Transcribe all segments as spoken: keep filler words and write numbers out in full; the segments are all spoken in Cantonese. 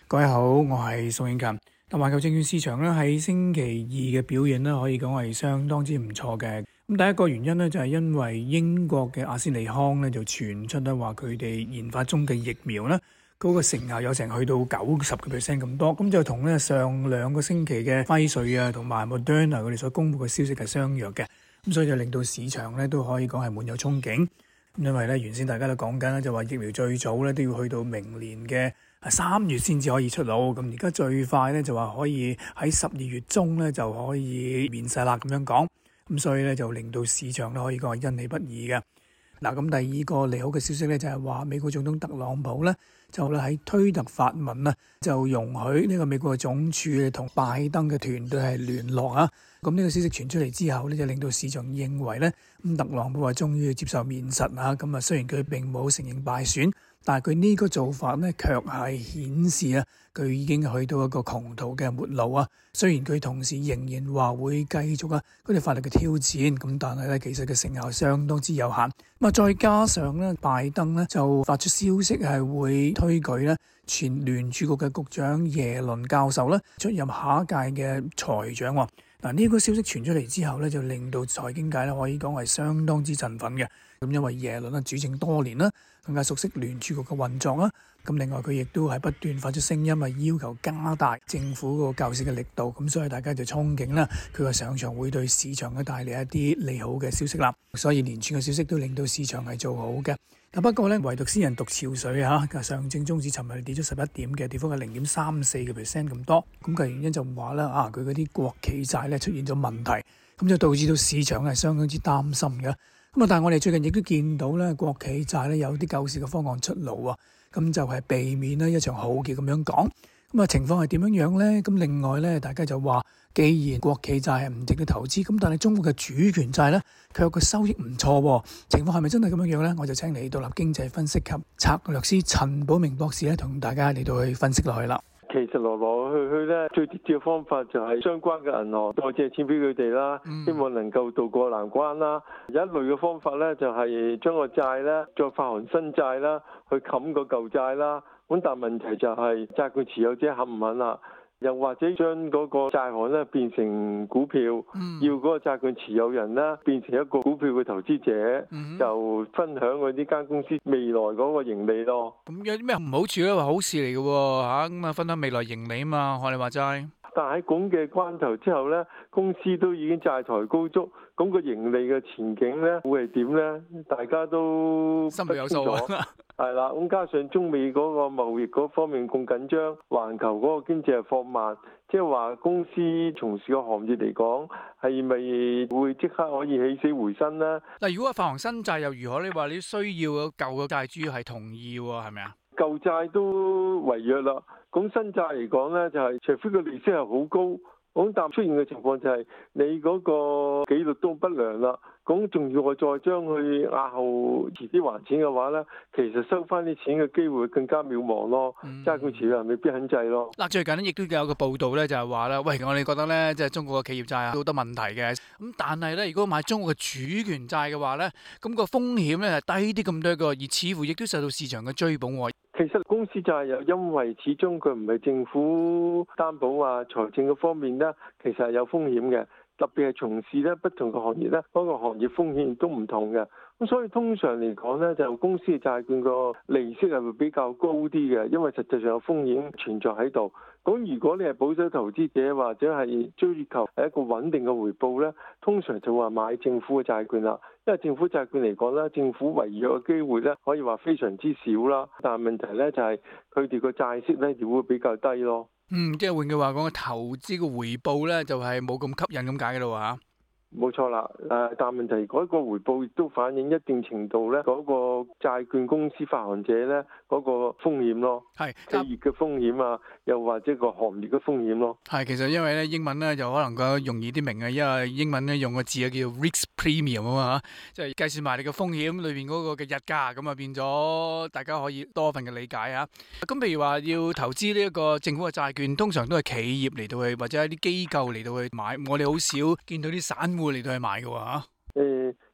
各位好，我係宋慶勤。嗱，環球證券市場咧喺星期二嘅表現咧，可以講係相當之唔錯嘅。咁第一個原因咧就係因為英國嘅阿斯利康咧就傳出咧話佢哋研發中嘅疫苗咧嗰個成效有成去到九十個 percent 咁多，咁就同咧上兩個星期嘅輝瑞啊同埋 Moderna 佢哋所公布嘅消息係相若嘅，咁所以就令到市場咧都可以講係滿有憧憬。因為咧原先大家都講緊咧就話疫苗最早咧都要去到明年嘅三月先至可以出爐，咁而家最快咧就話可以喺十二月中咧就可以面世啦咁樣講，咁所以咧就令到市場咧可以講係欣喜不已嘅。嗱，咁第二個利好嘅消息咧就係話美國總統特朗普咧就咧喺推特發文啊，就容許呢個美國嘅總署同拜登嘅團隊係聯絡啊。咁呢個消息傳出嚟之後咧，就令到市場認為咧，咁特朗普話終於要接受面實啊。咁啊，雖然佢並冇承認敗選，但係佢呢個做法咧，卻係顯示啊，佢已經去到一個窮途嘅末路啊。雖然佢同時仍然話會繼續啊嗰啲法律嘅挑戰，咁但係咧，其實嘅成效相當之有限。咁啊，再加上咧，拜登咧就發出消息係會推舉咧前聯儲局嘅局長耶倫教授咧出任下一屆嘅財長喎。嗱，呢個消息傳出嚟之後咧，就令到財經界咧可以講係相當之振奮嘅。咁因為耶倫啊主政多年啦，更加熟悉聯儲局嘅運作啦。咁另外佢亦都係不斷發出聲音啊，要求加大政府個救市嘅力度。咁所以大家就憧憬啦，佢個上場會對市場咧帶嚟一啲利好嘅消息啦。所以連串嘅消息都令到市場係做好嘅。嗱，不過咧，唯獨私人獨潮水啊，上證綜指尋日跌咗十一點嘅，跌幅係零點三四個 percent 咁多。咁嘅原因就話啦，啊佢嗰啲國企債咧出現咗問題，咁就導致到市場係相當之擔心嘅。咁啊，但係我哋最近亦都見到咧，國企債咧有啲救市嘅方案出爐啊，咁就係避免呢一場浩劫咁樣講。咁啊，情況係點樣樣咧？咁另外咧，大家就話，既然國企債係唔值得投資，咁但係中國嘅主權債咧，佢有個收益唔錯喎。情況係咪真係咁樣樣咧？我就請嚟獨立經濟分析及策略師陳寶明博士咧，同大家嚟到去分析落去啦。 其實來來去去咧，最直接嘅方法就係相關嘅銀行多借錢俾佢哋啦，希望能夠渡過難關啦。有一類嘅方法咧，就係將個債咧再發行新債啦，去冚個舊債啦。咁但問題就係債券持有者肯唔肯啦？又或者將嗰個債項咧變成股票，嗯、要嗰個債券持有人咧變成一個股票嘅投資者，嗯、就分享佢呢間公司未來嗰個盈利咯。 咁有啲咩唔好處咧？話好事嚟嘅喎嚇，咁啊分享未來盈利啊嘛，學你話齋。 但喺咁嘅關頭之後咧，公司都已經債台高築，咁個盈利嘅前景咧會係點咧？大家都心裏有數啊。 係啦，咁加上中美嗰個貿易嗰方面咁緊張，環球嗰個經濟係放慢，即係話公司從事嘅行業嚟講，係咪會即刻可以起死回生呢？ 嗱，如果係發行新債又如何？你話你需要舊嘅債主要係同意喎，係咪啊？ 舊債都違約啦，咁新債嚟講呢，就係、是、除非個利息係好高，咁但出現嘅情況就係你嗰個紀律都不良啦。咁仲要我再將佢押後遲啲還錢嘅話咧，其實收翻啲錢嘅機會更加渺茫咯。債券持有人未必肯制咯。嗱， 最近咧亦都有個報道咧，就係話咧，喂，我哋覺得咧，即係中國嘅企業債啊，好多問題嘅。咁但係咧，如果買中國嘅主權債嘅話咧，咁個風險咧係低啲咁多個，而似乎亦都受到市場嘅追捧。 其實公司債又因為始終佢唔係政府擔保啊，財政嘅方面咧，其實係有風險嘅。特別係從事咧不同嘅行業咧，嗰個行業風險都唔同嘅。咁所以通常嚟講咧，就公司嘅債券個利息係會比較高啲嘅，因為實際上有風險存在喺度。咁如果你係保守投資者或者係追求係一個穩定嘅回報咧，通常就話買政府嘅債券啦。因為政府債券嚟講咧，政府違約嘅機會咧可以話非常之少啦。但係問題咧就係佢哋個債息咧就會比較低咯。 嗯，即係換句話講，投資嘅回報咧就係冇咁吸引咁解嘅咯嚇。 冇錯啦，誒，但問題嗰個回報亦都反映一定程度咧，嗰個債券公司發行者咧嗰個風險咯，係企業嘅風險啊，又或者個行業嘅風險咯。 係，其實因為咧英文咧就可能個容易啲明啊，因為英文咧用個字啊叫 risk premium 啊嘛，即係計算埋你嘅風險裏邊嗰個嘅日價，咁啊變咗大家可以多份嘅理解啊。咁譬如話要投資呢一個政府嘅債券，通常都係企業嚟到去或者一啲機構嚟到去買，我哋好少見到啲散戶嚟到去買嘅喎嚇。 誒，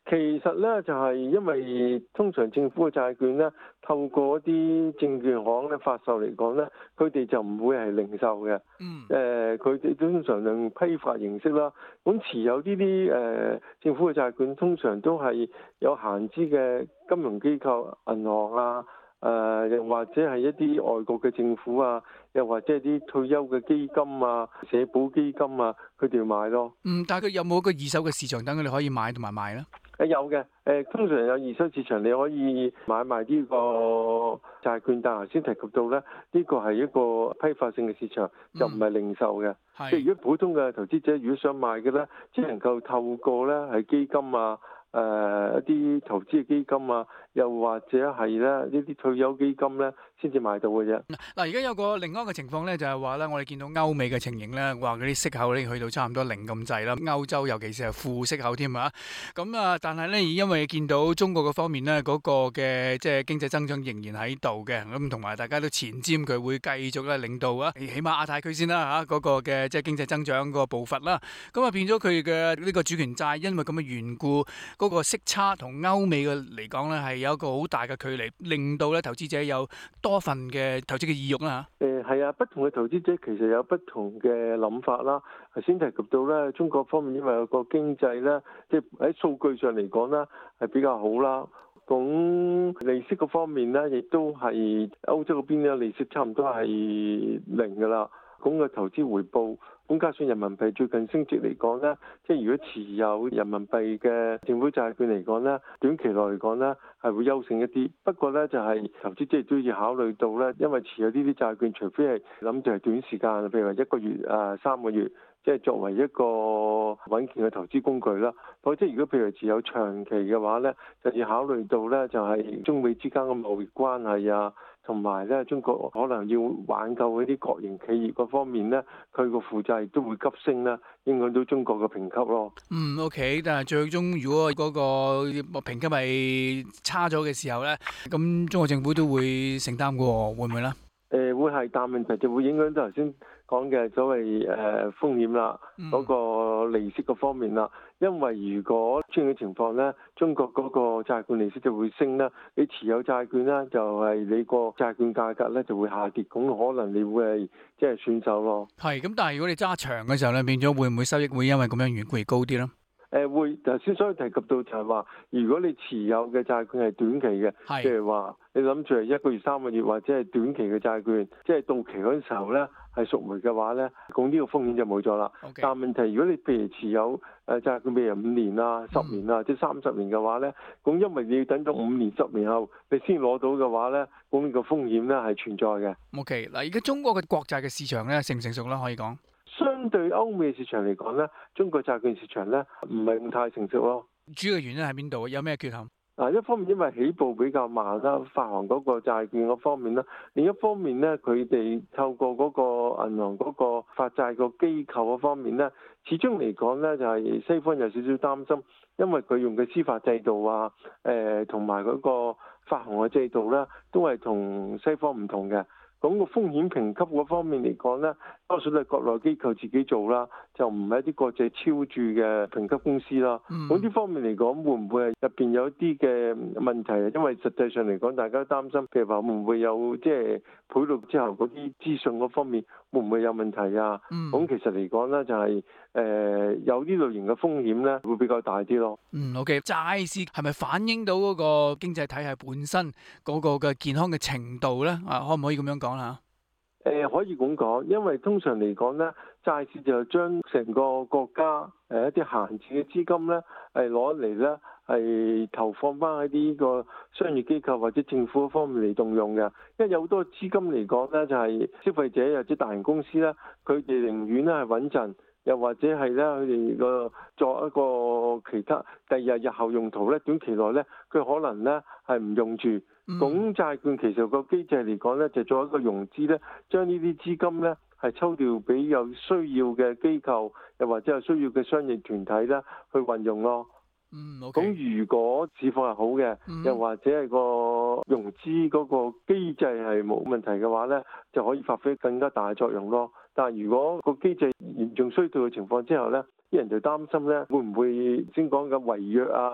其實咧就係因為通常政府嘅債券咧，透過一啲證券行咧發售嚟講咧，佢哋就唔會係零售嘅。 嗯。 誒，佢哋通常用批發形式啦。咁持有呢啲誒政府嘅債券，通常都係有閒資嘅金融機構、銀行啊。誒，又、呃、或者係一啲外國嘅政府啊，又或者係啲退休嘅基金啊、社保基金啊，佢哋要買咯。 嗯，但係佢有冇一個二手嘅市場等佢哋可以買同埋賣咧？ 誒有嘅，誒通常有二手市場你可以買賣呢個債券，但係頭先提及到咧，呢個係一個批發性嘅市場，就唔係零售嘅。 係、 即係如果普通嘅投資者如果想買嘅咧，只能夠透過咧係基金啊。誒、呃、一啲投資嘅基金啊，又或者係咧呢啲退休基金咧，先至買到嘅啫。 嗱，而家有個另外一個情況咧，就係話咧，我哋見到歐美嘅情形咧，話嗰啲息口咧去到差唔多零咁滯啦。歐洲尤其是係負息口添啊。咁啊，但係咧，因為見到中國嘅方面咧，嗰、那個嘅即係經濟增長仍然喺度嘅，咁同埋大家都前瞻佢會繼續咧領導啊，起碼亞太區先啦嚇，嗰、那個嘅即係經濟增長個步伐啦。咁啊變咗佢嘅呢個主權債，因為咁嘅緣故。嗰個息差同歐美嘅嚟講咧，係有一個好大嘅距離，令到咧投資者有多份嘅投資嘅意欲啦嚇。 誒係啊，不同嘅投資者其實有不同嘅諗法啦。頭先提及到咧，中國方面因為有個經濟咧，即係喺數據上嚟講咧係比較好啦。咁利息嗰方面咧，亦都係歐洲嗰邊咧利息差唔多係零㗎啦。咁嘅投資回報，咁加上人民幣最近升值嚟講咧，即係如果持有人民幣嘅政府債券嚟講咧，短期內嚟講咧係會優勝一啲。不過咧就係投資者都要考慮到咧，因為持有呢啲債券，除非係諗住係短時間，譬如話一個月啊、三個月，即係作為一個穩健嘅投資工具啦。否則如果譬如持有長期嘅話咧，就要考慮到咧就係中美之間嘅貿易關係啊。同埋咧，中國可能要挽救嗰啲國營企業嗰方面咧，佢個負債都會急升啦，影響到中國嘅評級咯。 嗯，OK，但係最終如果嗰個評級係差咗嘅時候咧，咁中國政府都會承擔嘅喎，會唔會咧？誒、 呃，會係，但問題就會影響到頭先講嘅所謂誒、呃、風險啦，嗰、嗯、個利息嗰方面啦。因為如果出現嘅情況咧，中國嗰個債券利息就會升啦，你持有債券咧就係、是、你個債券價格咧就會下跌，咁可能你會係即係損手咯。係， 咁但係如果你揸長嘅時候咧，變咗會唔會收益會因為咁樣緣故而高啲咧？ 誒會，頭先所以提及到就係話，如果你持有嘅債券係短期嘅，即係話你諗住係一個月、三個月或者係短期嘅債券，即係到期嗰陣時候咧係贖回嘅話咧，咁呢個風險就冇咗啦。Okay. 但問題如果你譬如持有誒債券譬如五年啊、十年啊，嗯、即係三十年嘅話咧，咁因為你要等到五年、十年後你先攞到嘅話咧，咁呢個風險咧係存在嘅。 OK，嗱而家中國嘅國債嘅市場咧成唔成熟咧？可以講。 相對歐美市場嚟講咧，中國債券市場咧唔係咁太成熟咯。 主要原因喺邊度？有咩缺陷？ 嗱，一方面因為起步比較慢啦，發行嗰個債券嗰方面啦；另一方面咧，佢哋透過嗰個銀行嗰個發債個機構嗰方面咧，始終嚟講咧就係西方有少少擔心，因為佢用嘅司法制度啊，誒同埋嗰個發行嘅制度咧，都係同西方唔同嘅。咁個風險評級嗰方面嚟講咧，多數都係國內機構自己做啦，就唔係一啲國際超著嘅評級公司啦。咁呢、嗯、方面嚟講，會唔會係入邊有一啲嘅問題啊？因為實際上嚟講，大家都擔心，譬如話會唔會有即係披露之後嗰啲資訊嗰方面會唔會有問題啊？咁、嗯、其實嚟講咧，就係、是、誒、呃、有呢類型嘅風險咧，會比較大啲咯。 嗯，OK，債市係咪反映到嗰個經濟體系本身嗰個嘅健康嘅程度咧？啊，可唔可以咁樣講？誒、 呃、可以咁講，因為通常嚟講咧，債市就將成個國家誒、呃、一啲閒置嘅資金咧，係攞嚟咧係投放翻喺呢個商業機構或者政府方面嚟動用嘅。因為有好多資金嚟講咧，就係、是、消費者或者大型公司咧，佢哋寧願咧係穩陣，又或者係咧佢哋個作一個其他第二日日後用途咧，短期內咧佢可能咧係唔用住。咁債券其實個機制嚟講咧，就做一個融資咧，將呢啲資金咧係抽調俾有需要嘅機構，又或者有需要嘅商業團體咧去運用咯。 嗯，咁、 okay. 如果市況係好嘅，嗯、又或者係個融資嗰個機制係冇問題嘅話咧，就可以發揮更加大嘅作用咯。但係如果個機制嚴重衰退嘅情況之後咧，啲人就擔心咧，會唔會先講嘅違約啊？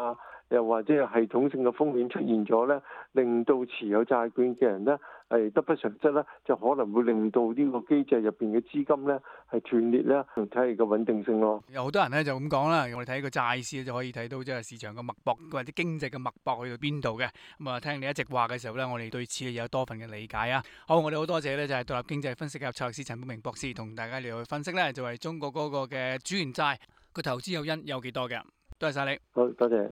又或者係系統性嘅風險出現咗咧，令到持有債券嘅人咧係得不償失咧，就可能會令到呢個機制入邊嘅資金咧係斷裂咧，同體系嘅穩定性咯。 有好多人咧就咁講啦，我哋睇個債市就可以睇到即係市場嘅脈搏或者經濟嘅脈搏去到邊度嘅。咁啊，聽你一直話嘅時候咧，我哋對此有多份嘅理解啊。好，我哋好多謝咧就係獨立經濟分析及策略師陳寶明博士同大家嚟去分析咧，就係中國嗰個嘅主元債個投資誘因有幾多嘅。多謝晒你。 好，多謝。